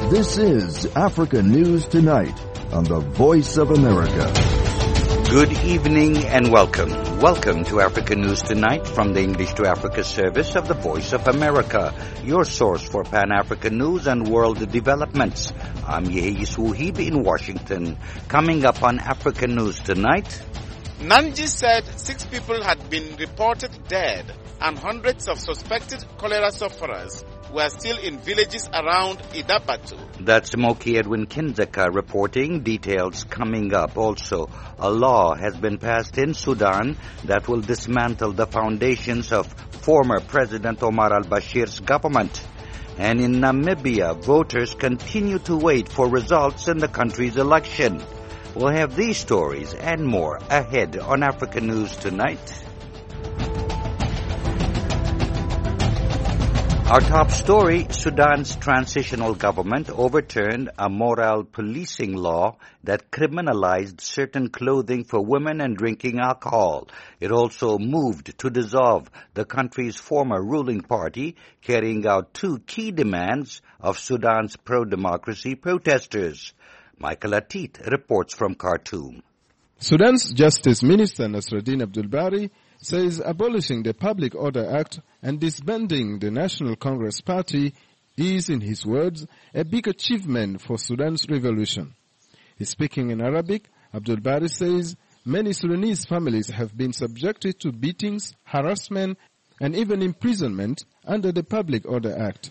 This is Africa News Tonight on the Voice of America. Good evening and welcome. Welcome to Africa News Tonight from the English to Africa service of the Voice of America, your source for Pan-African news and world developments. I'm Yehis Wuhib in Washington. Coming up on Africa News Tonight. Nanji said 6 people had been reported dead and hundreds of suspected cholera sufferers were still in villages around Idabatu. That's Moki Edwin Kinzeka reporting. Details coming up. Also, a law has been passed in Sudan that will dismantle the foundations of former President Omar al-Bashir's government. And in Namibia, voters continue to wait for results in the country's election. We'll have these stories and more ahead on Africa News Tonight. Our top story, Sudan's transitional government overturned a moral policing law that criminalized certain clothing for women and drinking alcohol. It also moved to dissolve the country's former ruling party, carrying out 2 key demands of Sudan's pro-democracy protesters. Michael Atit reports from Khartoum. Sudan's Justice Minister Nasruddin Abdul Bari says abolishing the Public Order Act and disbanding the National Congress Party is, in his words, a big achievement for Sudan's revolution. Speaking in Arabic, Abdul Bari says many Sudanese families have been subjected to beatings, harassment, and even imprisonment under the Public Order Act.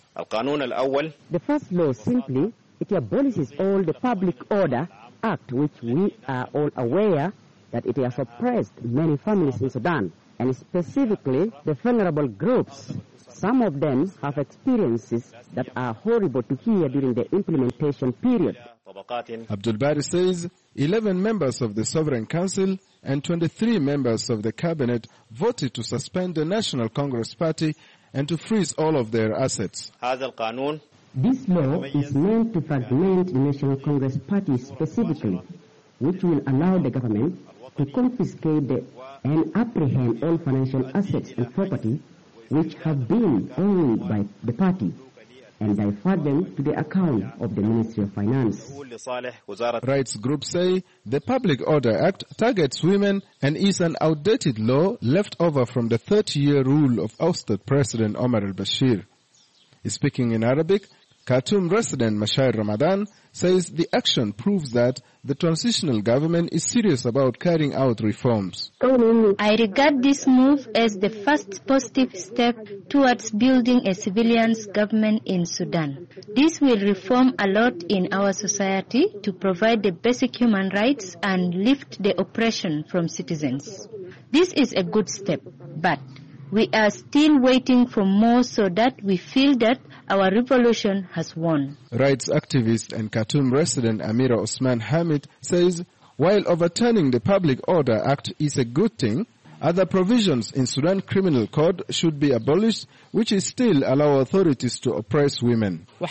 The first law simply, it abolishes all the Public Order Act, which we are all aware that it has oppressed many families in Sudan, and specifically the vulnerable groups. Some of them have experiences that are horrible to hear during the implementation period. Abdul Bari says 11 members of the Sovereign Council and 23 members of the Cabinet voted to suspend the National Congress Party and to freeze all of their assets. This law is meant to fragment the National Congress Party specifically, which will allow the government to confiscate and apprehend all financial assets and property which have been owned by the party and divert them to the account of the Ministry of Finance. Rights groups say the Public Order Act targets women and is an outdated law left over from the 30-year rule of ousted President Omar al-Bashir. Speaking in Arabic, Khartoum resident Mashair Ramadan says the action proves that the transitional government is serious about carrying out reforms. I regard this move as the first positive step towards building a civilian government in Sudan. This will reform a lot in our society to provide the basic human rights and lift the oppression from citizens. This is a good step, but we are still waiting for more so that we feel that our revolution has won. Rights activist and Khartoum resident Amira Osman Hamid says while overturning the Public Order Act is a good thing, other provisions in Sudan Criminal Code should be abolished, which is still allow authorities to oppress women. For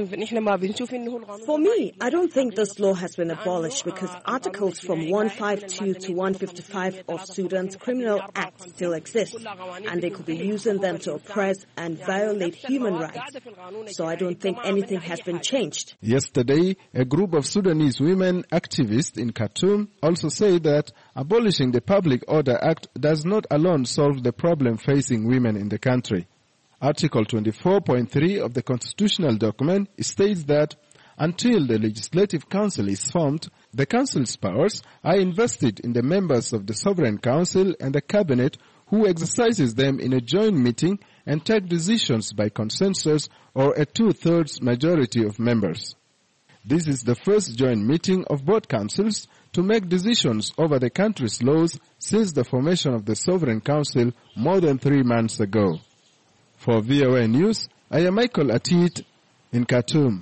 me, I don't think this law has been abolished because articles from 152 to 155 of Sudan's Criminal Act still exist, and they could be using them to oppress and violate human rights. So I don't think anything has been changed. Yesterday, a group of Sudanese women activists in Khartoum also say that abolishing the Public Order Act does not alone solve the problem facing women in the country. Article 24.3 of the constitutional document states that until the Legislative Council is formed, the Council's powers are invested in the members of the Sovereign Council and the Cabinet, who exercises them in a joint meeting and take decisions by consensus or a 2/3 majority of members. This is the first joint meeting of both councils to make decisions over the country's laws since the formation of the Sovereign Council more than 3 months ago. For VOA News, I am Michael Atit in Khartoum.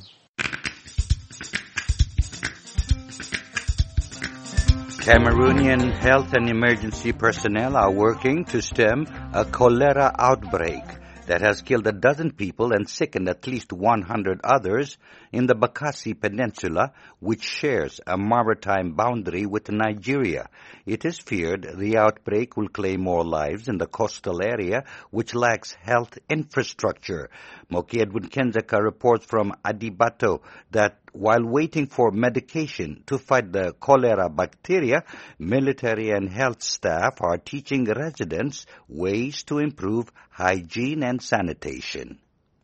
Cameroonian health and emergency personnel are working to stem a cholera outbreak. that has killed 12 people and sickened at least 100 others in the Bakassi Peninsula, which shares a maritime boundary with Nigeria. It is feared the outbreak will claim more lives in the coastal area, which lacks health infrastructure. Moki Edwin Kenzeka reports from Adibato that while waiting for medication to fight the cholera bacteria, military and health staff are teaching residents ways to improve hygiene and sanitation.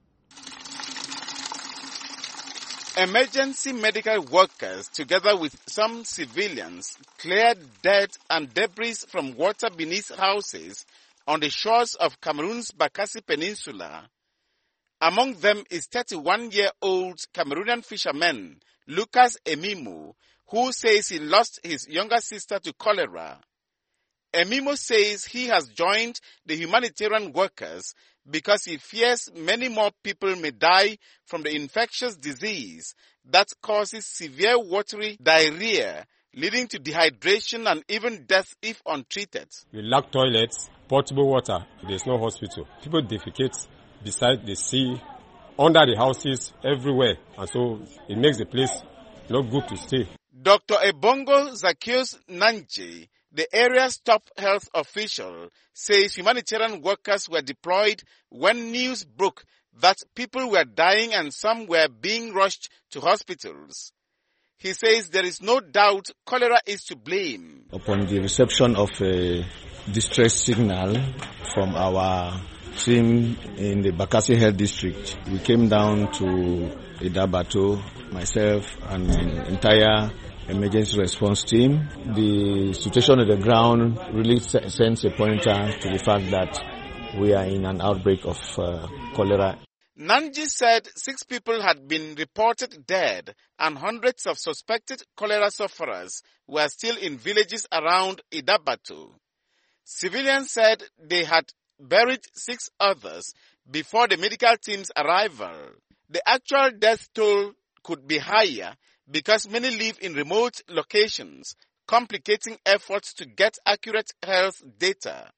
Emergency medical workers, together with some civilians, cleared dirt and debris from water beneath houses on the shores of Cameroon's Bakassi Peninsula. Among them is 31-year-old Cameroonian fisherman Lucas Emimo, who says he lost his younger sister to cholera. Emimo says he has joined the humanitarian workers because he fears many more people may die from the infectious disease that causes severe watery diarrhea, leading to dehydration and even death if untreated. We lack toilets, potable water. There's no hospital. People defecate beside the sea, under the houses, everywhere. And so it makes the place not good to stay. Dr. Ebongo Zacchaeus Nanji, the area's top health official, says humanitarian workers were deployed when news broke that people were dying and some were being rushed to hospitals. He says there is no doubt cholera is to blame. Upon the reception of a distress signal from our team in the Bakassi Health District, we came down to Idabato, myself and the entire emergency response team. The situation on the ground really sends a pointer to the fact that we are in an outbreak of cholera. Nanji said 6 people had been reported dead and hundreds of suspected cholera sufferers were still in villages around Idabato. Civilians said they had buried 6 others before the medical team's arrival. The actual death toll could be higher because many live in remote locations, complicating efforts to get accurate health data.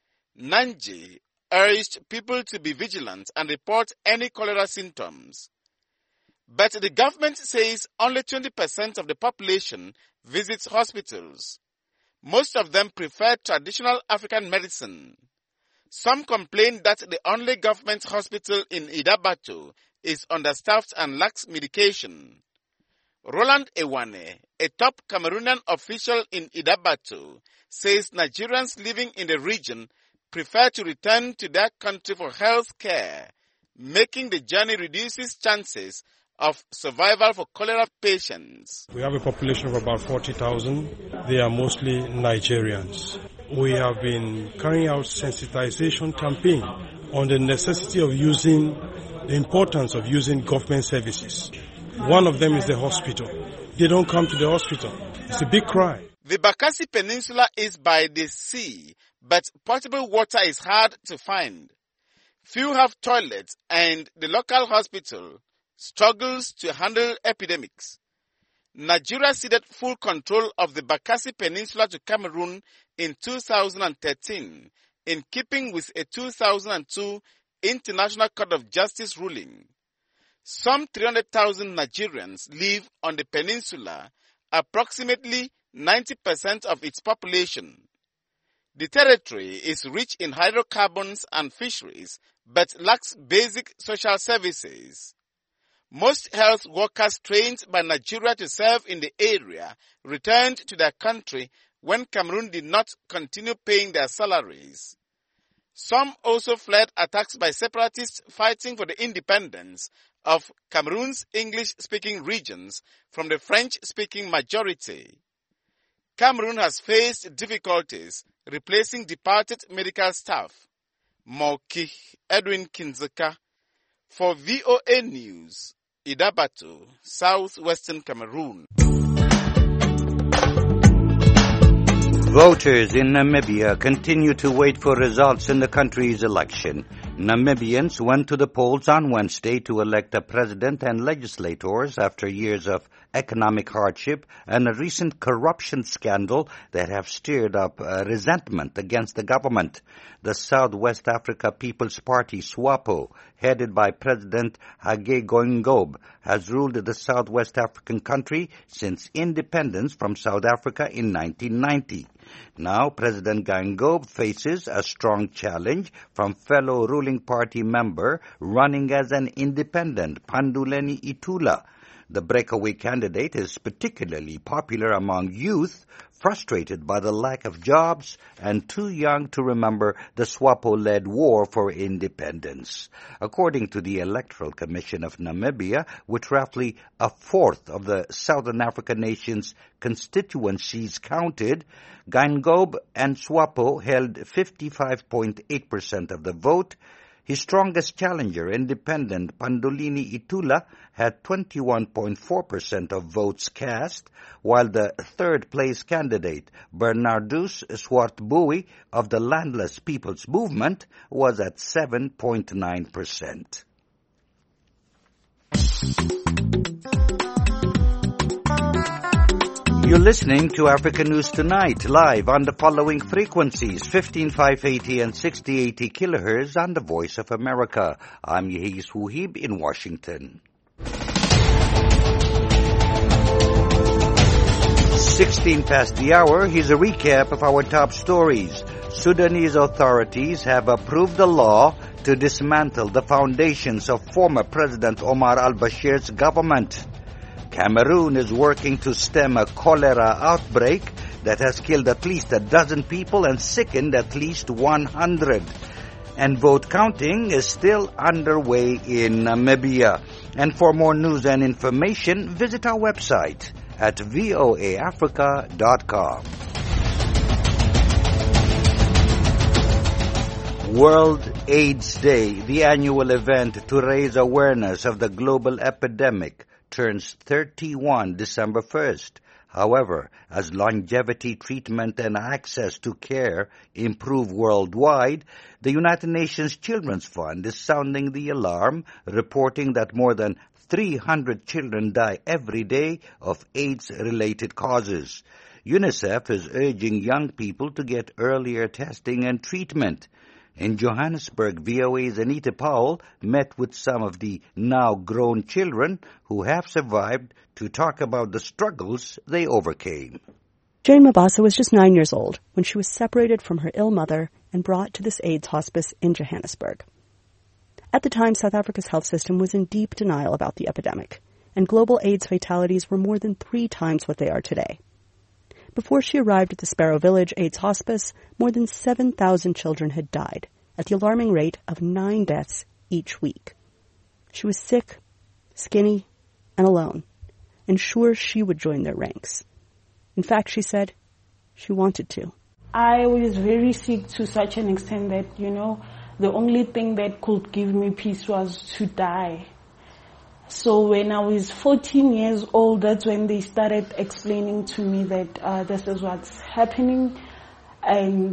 Nanji urged people to be vigilant and report any cholera symptoms. But the government says only 20% of the population visits hospitals. Most of them prefer traditional African medicine. Some complain that the only government hospital in Idabato is understaffed and lacks medication. Roland Ewane, a top Cameroonian official in Idabato, says Nigerians living in the region prefer to return to their country for health care, making the journey reduces chances of survival for cholera patients. We have a population of about 40,000. They are mostly Nigerians. We have been carrying out sensitization campaign on the necessity of the importance of using government services. One of them is the hospital. They don't come to the hospital. It's a big cry. The Bakassi Peninsula is by the sea, but potable water is hard to find. Few have toilets, and the local hospital struggles to handle epidemics. Nigeria ceded full control of the Bakassi Peninsula to Cameroon in 2013, in keeping with a 2002 International Court of Justice ruling. Some 300,000 Nigerians live on the peninsula, approximately 90% of its population. The territory is rich in hydrocarbons and fisheries, but lacks basic social services. Most health workers trained by Nigeria to serve in the area returned to their country when Cameroon did not continue paying their salaries. Some also fled attacks by separatists fighting for the independence of Cameroon's English-speaking regions from the French-speaking majority. Cameroon has faced difficulties replacing departed medical staff. Moki Edwin Kinzeka for VOA News, Idabato, southwestern Cameroon. Voters in Namibia continue to wait for results in the country's election. Namibians went to the polls on Wednesday to elect a president and legislators after years of economic hardship, and a recent corruption scandal that have stirred up resentment against the government. The South West Africa People's Party, SWAPO, headed by President Hage Geingob, has ruled the South West African country since independence from South Africa in 1990. Now, President Geingob faces a strong challenge from fellow ruling party member running as an independent, Panduleni Itula. The breakaway candidate is particularly popular among youth, frustrated by the lack of jobs and too young to remember the SWAPO-led war for independence. According to the Electoral Commission of Namibia, with roughly a fourth of the Southern African nation's constituencies counted, Geingob and SWAPO held 55.8% of the vote. His strongest challenger, independent Panduleni Itula, had 21.4% of votes cast, while the third-place candidate, Bernardus Swartbooi of the Landless People's Movement, was at 7.9%. You're listening to Africa News Tonight, live on the following frequencies, 15580 and 6080 kilohertz on the Voice of America. I'm Yehis Wuhib in Washington. 16 past the hour, here's a recap of our top stories. Sudanese authorities have approved a law to dismantle the foundations of former President Omar al-Bashir's government. Cameroon is working to stem a cholera outbreak that has killed at least a dozen people and sickened at least 100. And vote counting is still underway in Namibia. And for more news and information, visit our website at voaafrica.com. World AIDS Day, the annual event to raise awareness of the global epidemic, turns 31 December 1st. However, as longevity treatment and access to care improve worldwide, the United Nations Children's Fund is sounding the alarm, reporting that more than 300 children die every day of AIDS-related causes. UNICEF is urging young people to get earlier testing and treatment. In Johannesburg, VOA's Anita Powell met with some of the now grown children who have survived to talk about the struggles they overcame. Jane Mabasa was just 9 years old when she was separated from her ill mother and brought to this AIDS hospice in Johannesburg. At the time, South Africa's health system was in deep denial about the epidemic, and global AIDS fatalities were more than 3 times what they are today. Before she arrived at the Sparrow Village AIDS Hospice, more than 7,000 children had died, at the alarming rate of 9 deaths each week. She was sick, skinny, and alone, and sure she would join their ranks. In fact, she said she wanted to. I was very sick to such an extent that, the only thing that could give me peace was to die. So when I was 14 years old, that's when they started explaining to me that this is what's happening, and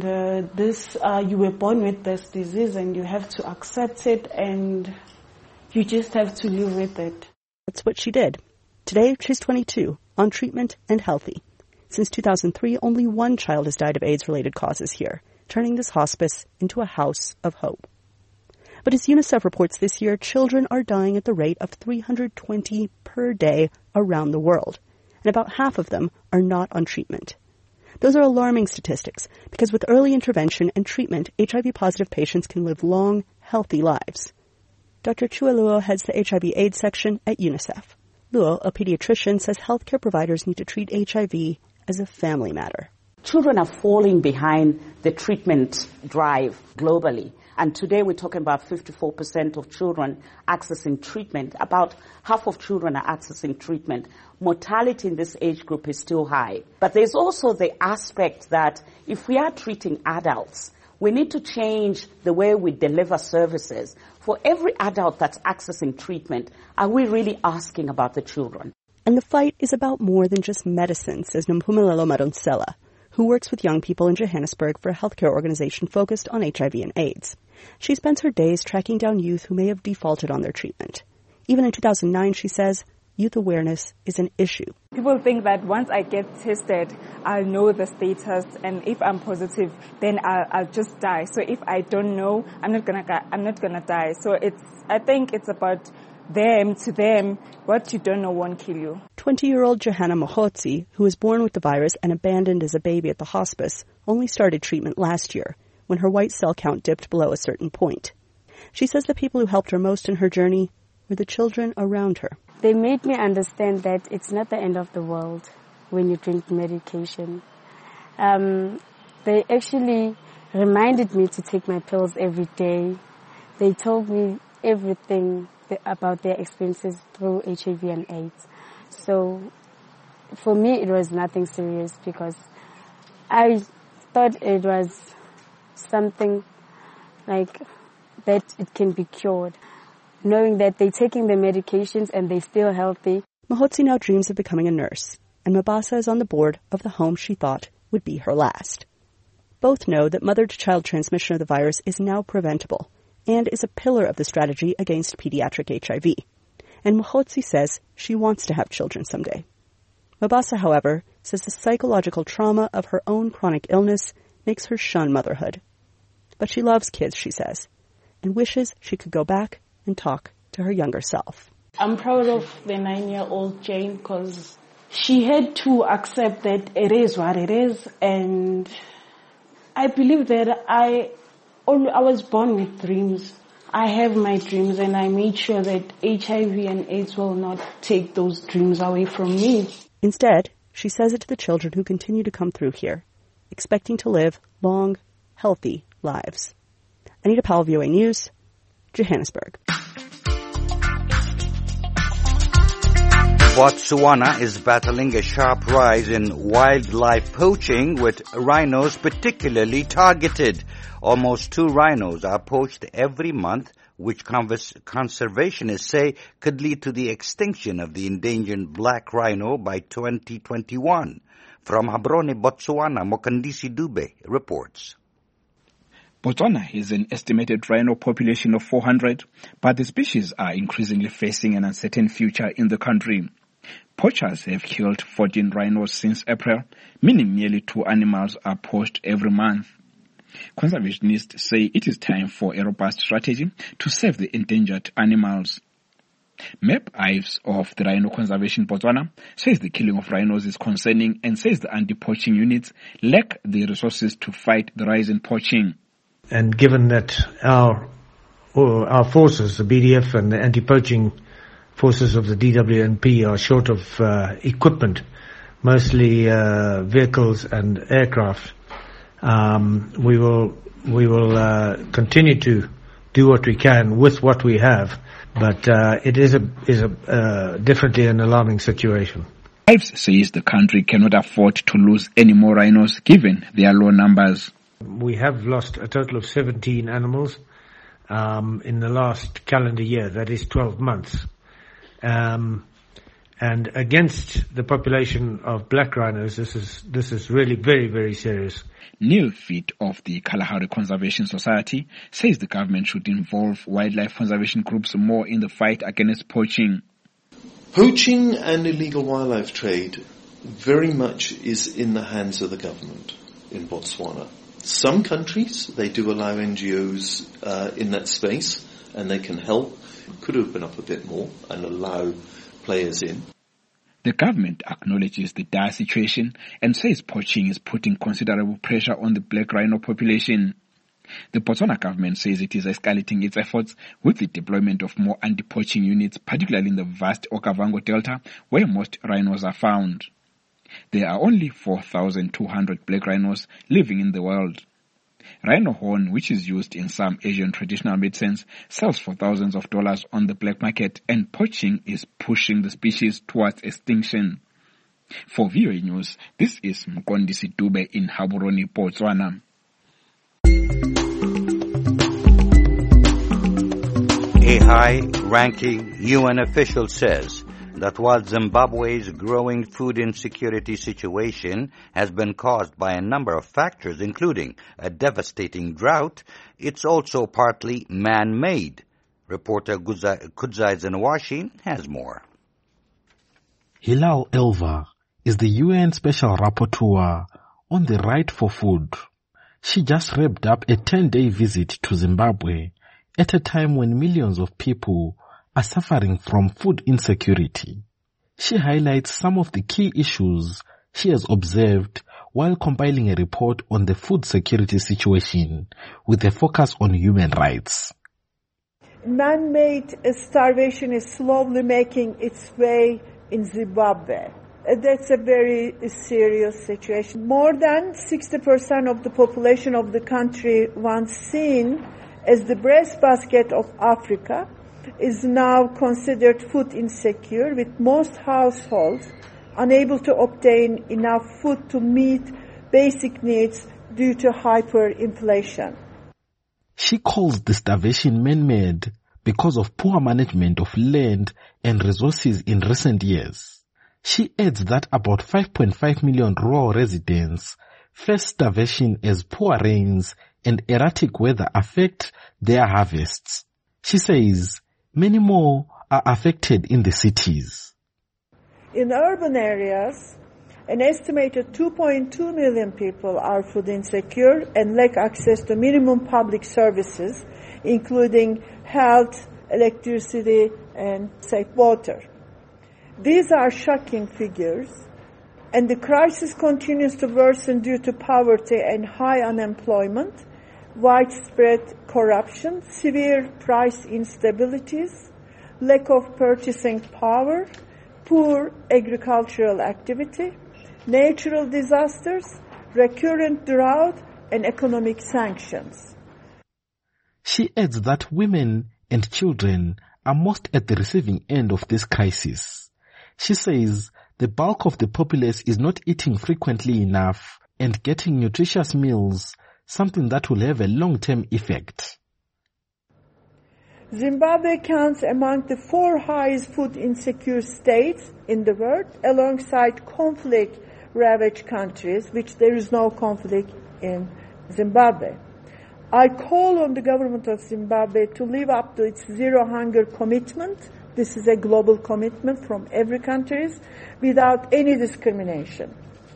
you were born with this disease and you have to accept it and you just have to live with it. That's what she did. Today, she's 22, on treatment and healthy. Since 2003, only 1 child has died of AIDS-related causes here, turning this hospice into a house of hope. But as UNICEF reports this year, children are dying at the rate of 320 per day around the world, and about half of them are not on treatment. Those are alarming statistics, because with early intervention and treatment, HIV-positive patients can live long, healthy lives. Dr. Chua Luo heads the HIV/AIDS section at UNICEF. Luo, a pediatrician, says healthcare providers need to treat HIV as a family matter. Children are falling behind the treatment drive globally. And today we're talking about 54% of children accessing treatment. About half of children are accessing treatment. Mortality in this age group is still high. But there's also the aspect that if we are treating adults, we need to change the way we deliver services. For every adult that's accessing treatment, are we really asking about the children? And the fight is about more than just medicine, says Nompumelelo Madonsela, who works with young people in Johannesburg for a healthcare organization focused on HIV and AIDS. She spends her days tracking down youth who may have defaulted on their treatment. Even in 2009, she says, youth awareness is an issue. People think that once I get tested, I'll know the status, and if I'm positive, then I'll just die. So if I don't know, I'm not gonna die. So I think it's about to them, what you don't know won't kill you. 20-year-old Johanna Mohotsi, who was born with the virus and abandoned as a baby at the hospice, only started treatment last year when her white cell count dipped below a certain point. She says the people who helped her most in her journey were the children around her. They made me understand that it's not the end of the world when you drink medication. They actually reminded me to take my pills every day. They told me everything about their experiences through HIV and AIDS. So for me, it was nothing serious because I thought it was something like that it can be cured. Knowing that they're taking the medications and they're still healthy. Mohotsi now dreams of becoming a nurse, and Mabasa is on the board of the home she thought would be her last. Both know that mother-to-child transmission of the virus is now preventable and is a pillar of the strategy against pediatric HIV. And Mohotsi says she wants to have children someday. Mabasa, however, says the psychological trauma of her own chronic illness makes her shun motherhood. But she loves kids, she says, and wishes she could go back and talk to her younger self. I'm proud of the 9-year-old Jane because she had to accept that it is what it is, and I believe that I was born with dreams. I have my dreams, and I made sure that HIV and AIDS will not take those dreams away from me. Instead, she says it to the children who continue to come through here, expecting to live long, healthy lives. Anita Powell, VOA News, Johannesburg. Botswana is battling a sharp rise in wildlife poaching, with rhinos particularly targeted. Almost 2 rhinos are poached every month, which conservationists say could lead to the extinction of the endangered black rhino by 2021. From Gaborone, Botswana, Mokandisi Dube reports. Botswana has an estimated rhino population of 400, but the species are increasingly facing an uncertain future in the country. Poachers have killed 14 rhinos since April, meaning nearly 2 animals are poached every month. Conservationists say it is time for a robust strategy to save the endangered animals. Map Ives of the Rhino Conservation Botswana says the killing of rhinos is concerning and says the anti-poaching units lack the resources to fight the rise in poaching. And given that our forces, the BDF and the anti-poaching forces of the DWNP are short of equipment, mostly vehicles and aircraft, we will continue to do what we can with what we have, but it is definitely an alarming situation. Ives says the country cannot afford to lose any more rhinos given their low numbers. We have lost a total of 17 animals in the last calendar year, that is 12 months. And against the population of black rhinos, this is really very, very serious. Neil Fitt of the Kalahari Conservation Society says the government should involve wildlife conservation groups more in the fight against poaching. Poaching and illegal wildlife trade very much is in the hands of the government in Botswana. Some countries, they do allow NGOs in that space, and they can help. Could open up a bit more and allow players in. The government acknowledges the dire situation and says poaching is putting considerable pressure on the black rhino population. The Botswana government says it is escalating its efforts with the deployment of more anti-poaching units, particularly in the vast Okavango Delta, where most rhinos are found. There are only 4,200 black rhinos living in the world. Rhino horn, which is used in some Asian traditional medicines, sells for thousands of dollars on the black market, and poaching is pushing the species towards extinction. For VOA News, this is Mkondisi Dube in Gaborone, Botswana. A high-ranking UN official says that while Zimbabwe's growing food insecurity situation has been caused by a number of factors, including a devastating drought, it's also partly man-made. Reporter Kudzai Zenawashi has more. Hilal Elva is the UN Special Rapporteur on the right for food. She just wrapped up a 10-day visit to Zimbabwe at a time when millions of people are suffering from food insecurity. She highlights some of the key issues she has observed while compiling a report on the food security situation with a focus on human rights. Man-made starvation is slowly making its way in Zimbabwe. That's a very serious situation. More than 60% of the population of the country, once seen as the breadbasket of Africa, is now considered food insecure, with most households unable to obtain enough food to meet basic needs due to hyperinflation. She calls the starvation man-made because of poor management of land and resources in recent years. She adds that about 5.5 million rural residents face starvation as poor rains and erratic weather affect their harvests. She says many more are affected in the cities. In urban areas, an estimated 2.2 million people are food insecure and lack access to minimum public services, including health, electricity, and safe water. These are shocking figures, and the crisis continues to worsen due to poverty and high unemployment, widespread corruption, severe price instabilities, lack of purchasing power, poor agricultural activity, natural disasters, recurrent drought, and economic sanctions. She adds that women and children are most at the receiving end of this crisis. She says the bulk of the populace is not eating frequently enough and getting nutritious meals, something that will have a long-term effect. Zimbabwe counts among the 4 highest food insecure states in the world, alongside conflict-ravaged countries, which there is no conflict in Zimbabwe. I call on the government of Zimbabwe to live up to its zero hunger commitment. This is a global commitment from every country, without any discrimination.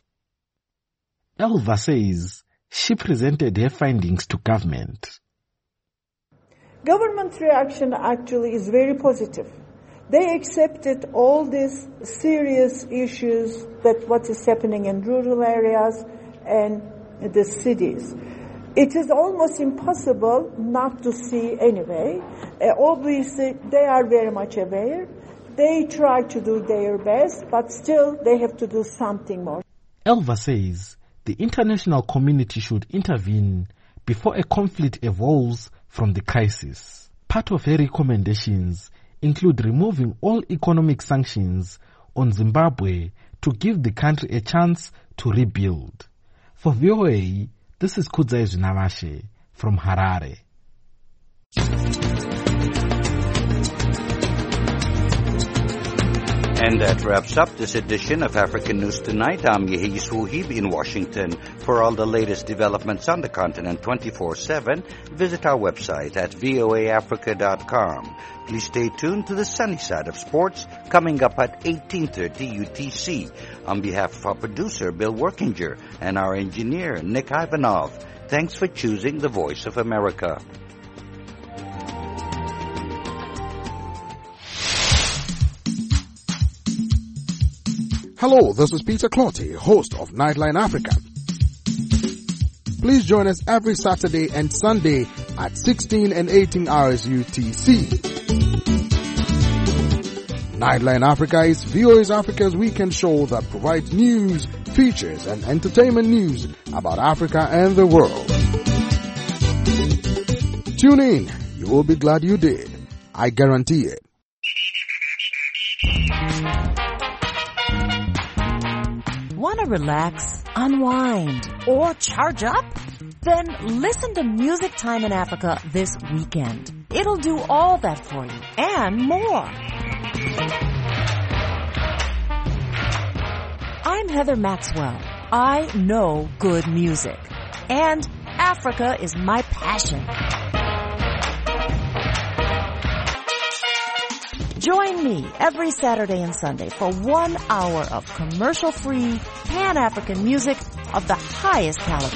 Elva says she presented her findings to government. Government reaction actually is very positive. They accepted all these serious issues that what is happening in rural areas and the cities. It is almost impossible not to see anyway. Obviously, they are very much aware. They try to do their best, but still they have to do something more. Elva says the international community should intervene before a conflict evolves from the crisis. Part of her recommendations include removing all economic sanctions on Zimbabwe to give the country a chance to rebuild. For VOA, this is Kudzai Zvinavashe from Harare. And that wraps up this edition of African News Tonight. I'm Yehi Suhib in Washington. For all the latest developments on the continent 24/7, visit our website at voaafrica.com. Please stay tuned to the sunny side of sports coming up at 18:30 UTC. On behalf of our producer, Bill Workinger, and our engineer, Nick Ivanov, thanks for choosing the Voice of America. Hello, this is Peter Clotty, host of Nightline Africa. Please join us every Saturday and Sunday at 16 and 18 hours UTC. Nightline Africa is VOA Africa's weekend show that provides news, features, and entertainment news about Africa and the world. Tune in. You will be glad you did. I guarantee it. Want to relax, unwind, or charge up? Then listen to Music Time in Africa this weekend. It'll do all that for you and more. I'm Heather Maxwell. I know good music. And Africa is my passion. Join me every Saturday and Sunday for 1 hour of commercial-free Pan-African music of the highest caliber.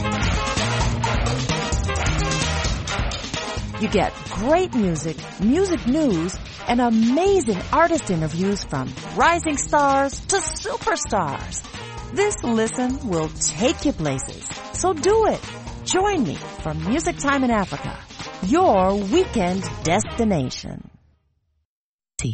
You get great music, music news, and amazing artist interviews from rising stars to superstars. This listen will take you places. So do it. Join me for Music Time in Africa, your weekend destination.